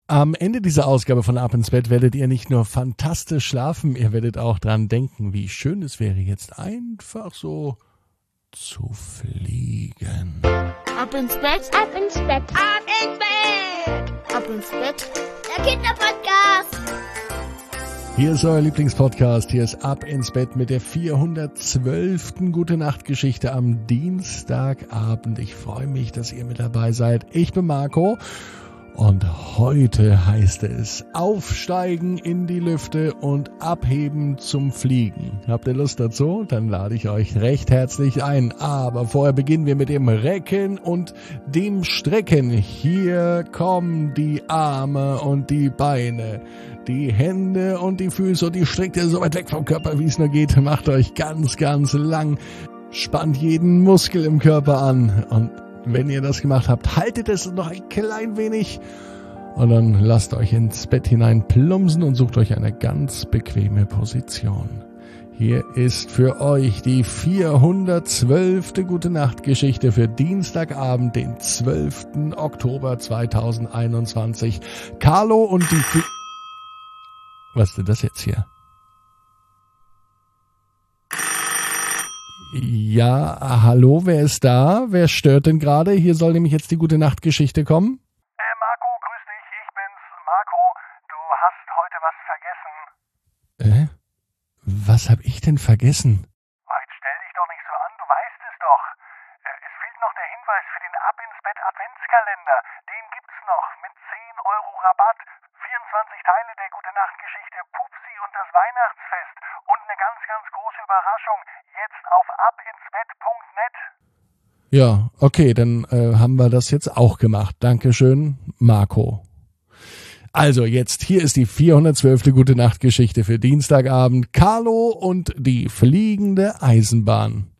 Am Ende dieser Ausgabe von Ab ins Bett werdet ihr nicht nur fantastisch schlafen, ihr werdet auch dran denken, wie schön es wäre, jetzt einfach so zu fliegen. Ab ins Bett, ab ins Bett, ab ins Bett, ab ins Bett, der Kinderpodcast. Hier ist euer Lieblingspodcast, hier ist Ab ins Bett mit der 412. Gute-Nacht-Geschichte am Dienstagabend. Ich freue mich, dass ihr mit dabei seid. Ich bin Marco. Und heute heißt es aufsteigen in die Lüfte und abheben zum Fliegen. Habt ihr Lust dazu? Dann lade ich euch recht herzlich ein. Aber vorher beginnen wir mit dem Recken und dem Strecken. Hier kommen die Arme und die Beine, die Hände und die Füße und die streckt ihr so weit weg vom Körper, wie es nur geht. Macht euch ganz, ganz lang. Spannt jeden Muskel im Körper an und wenn ihr das gemacht habt, haltet es noch ein klein wenig und dann lasst euch ins Bett hinein plumpsen und sucht euch eine ganz bequeme Position. Hier ist für euch die 412. Gute-Nacht-Geschichte für Dienstagabend, den 12. Oktober 2021. Carlo und die... Was ist denn das jetzt hier? Ja, hallo, wer ist da? Wer stört denn gerade? Hier soll nämlich jetzt die Gute-Nacht-Geschichte kommen. Marco, grüß dich, ich bin's, Marco. Du hast heute was vergessen. Was hab ich denn vergessen? Jetzt stell dich doch nicht so an, du weißt es doch. Es fehlt noch der Hinweis für den Ab ins Bett Adventskalender. Den gibt's noch mit 10 Euro Rabatt. 24 Teile der Gute-Nacht-Geschichte Pupsi und das Weihnachtsfest. Und eine ganz, ganz große Überraschung. Jetzt auf abinsbett.net. Ja, okay, dann haben wir das jetzt auch gemacht. Dankeschön, Marco. Also jetzt, hier ist die 412. Gute-Nacht-Geschichte für Dienstagabend. Carlo und die fliegende Eisenbahn.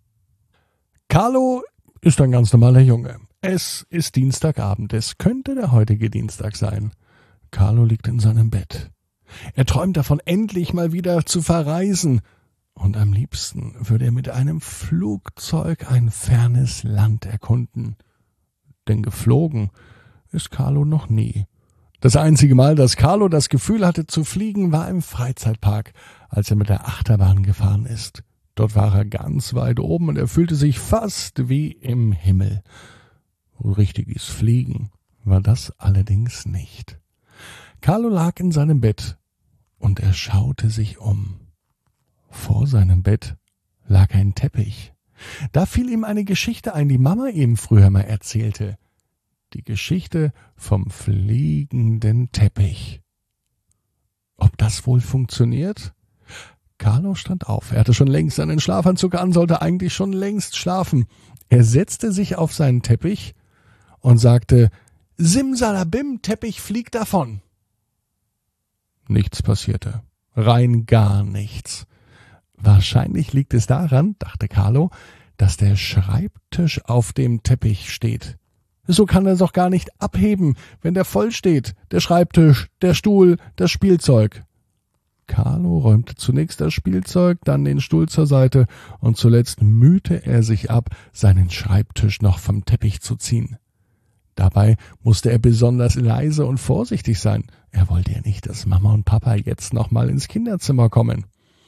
Carlo ist ein ganz normaler Junge. Es ist Dienstagabend. Es könnte der heutige Dienstag sein. Carlo liegt in seinem Bett. Er träumt davon, endlich mal wieder zu verreisen. Und am liebsten würde er mit einem Flugzeug ein fernes Land erkunden. Denn geflogen ist Carlo noch nie. Das einzige Mal, dass Carlo das Gefühl hatte zu fliegen, war im Freizeitpark, als er mit der Achterbahn gefahren ist. Dort war er ganz weit oben und er fühlte sich fast wie im Himmel. Richtiges Fliegen war das allerdings nicht. Carlo lag in seinem Bett und er schaute sich um. Vor seinem Bett lag ein Teppich. Da fiel ihm eine Geschichte ein, die Mama ihm früher mal erzählte. Die Geschichte vom fliegenden Teppich. Ob das wohl funktioniert? Carlo stand auf. Er hatte schon längst seinen Schlafanzug an, sollte eigentlich schon längst schlafen. Er setzte sich auf seinen Teppich und sagte, Simsalabim, Teppich, flieg davon. Nichts passierte. Rein gar nichts. Wahrscheinlich liegt es daran, dachte Carlo, dass der Schreibtisch auf dem Teppich steht. So kann er doch gar nicht abheben, wenn der voll steht. Der Schreibtisch, der Stuhl, das Spielzeug. Carlo räumte zunächst das Spielzeug, dann den Stuhl zur Seite und zuletzt mühte er sich ab, seinen Schreibtisch noch vom Teppich zu ziehen. Dabei musste er besonders leise und vorsichtig sein. Er wollte ja nicht, dass Mama und Papa jetzt noch mal ins Kinderzimmer kommen.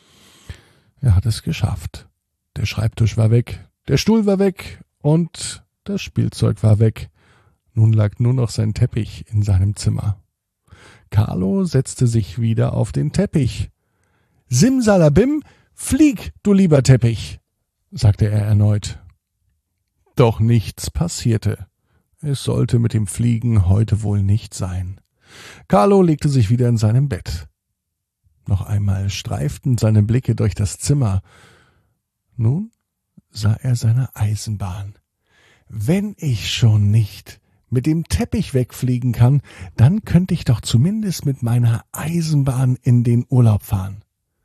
Er hat es geschafft. Der Schreibtisch war weg, der Stuhl war weg und das Spielzeug war weg. Nun lag nur noch sein Teppich in seinem Zimmer. Carlo setzte sich wieder auf den Teppich. Simsalabim, flieg, du lieber Teppich, sagte er erneut. Doch nichts passierte. Es sollte mit dem Fliegen heute wohl nicht sein. Carlo legte sich wieder in seinem Bett. Noch einmal streiften seine Blicke durch das Zimmer. Nun sah er seine Eisenbahn. Wenn ich schon nicht mit dem Teppich wegfliegen kann, dann könnte ich doch zumindest mit meiner Eisenbahn in den Urlaub fahren.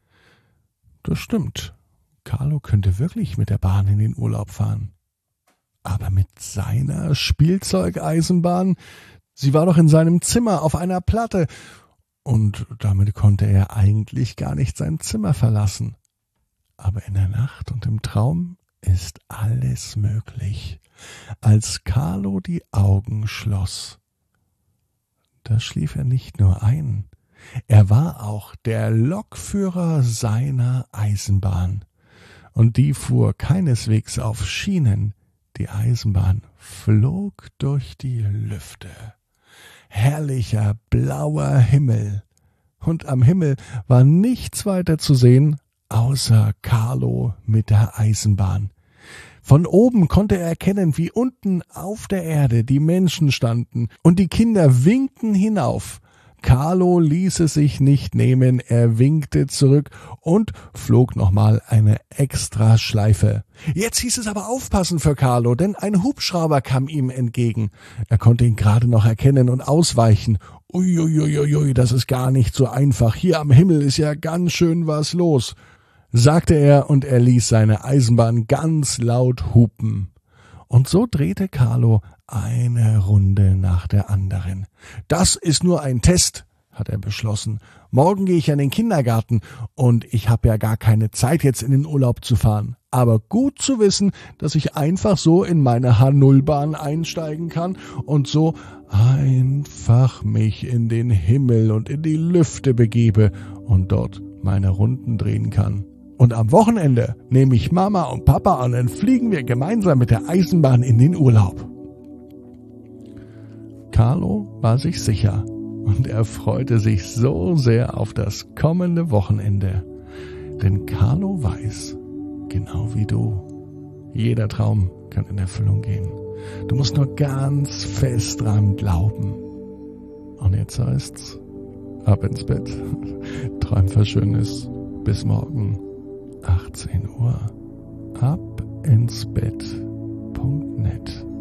Das stimmt. Carlo könnte wirklich mit der Bahn in den Urlaub fahren. Aber mit seiner Spielzeugeisenbahn, sie war doch in seinem Zimmer auf einer Platte, und damit konnte er eigentlich gar nicht sein Zimmer verlassen. Aber in der Nacht und im Traum ist alles möglich. Als Carlo die Augen schloss, da schlief er nicht nur ein, er war auch der Lokführer seiner Eisenbahn. Und die fuhr keineswegs auf Schienen, die Eisenbahn flog durch die Lüfte. Herrlicher blauer Himmel. Und am Himmel war nichts weiter zu sehen, außer Carlo mit der Eisenbahn. Von oben konnte er erkennen, wie unten auf der Erde die Menschen standen und die Kinder winkten hinauf. Carlo ließ es sich nicht nehmen, er winkte zurück und flog nochmal eine Extraschleife. Jetzt hieß es aber aufpassen für Carlo, denn ein Hubschrauber kam ihm entgegen. Er konnte ihn gerade noch erkennen und ausweichen. Uiuiuiui, das ist gar nicht so einfach. Hier am Himmel ist ja ganz schön was los, sagte er, und er ließ seine Eisenbahn ganz laut hupen. Und so drehte Carlo eine Runde nach der anderen. Das ist nur ein Test, hat er beschlossen. Morgen gehe ich an den Kindergarten und ich habe ja gar keine Zeit, jetzt in den Urlaub zu fahren. Aber gut zu wissen, dass ich einfach so in meine H0-Bahn einsteigen kann und so einfach mich in den Himmel und in die Lüfte begebe und dort meine Runden drehen kann. Und am Wochenende nehme ich Mama und Papa und dann fliegen wir gemeinsam mit der Eisenbahn in den Urlaub. Carlo war sich sicher und er freute sich so sehr auf das kommende Wochenende. Denn Carlo weiß, genau wie du, jeder Traum kann in Erfüllung gehen. Du musst nur ganz fest dran glauben. Und jetzt heißt's, ab ins Bett, träum was Schönes, bis morgen. 18 Uhr. Abinsbett.net